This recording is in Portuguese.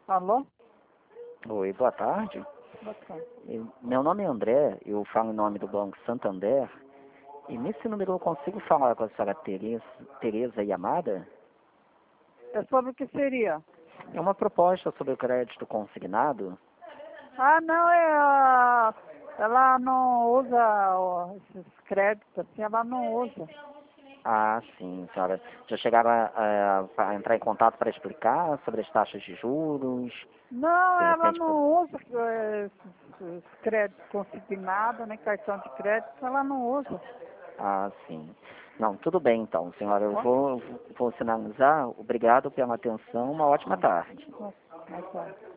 Alô? Oi, boa tarde. Boa tarde. Meu nome é André, eu falo em nome do Banco Santander. E nesse número eu consigo falar com a senhora Tereza Yamada? É sobre o que seria? É uma proposta sobre o crédito consignado. Ah, não, ela não usa esses créditos, assim, ela não usa. Ah, sim, senhora. Já chegaram a entrar em contato para explicar sobre as taxas de juros? Não, De ela repente, não usa esses créditos consignados, nem cartão de crédito, ela não usa. ah, sim. Não, tudo bem então, senhora. Eu Ó, vou finalizar. Obrigado pela atenção. Uma ótima tarde. ó, ó, ó.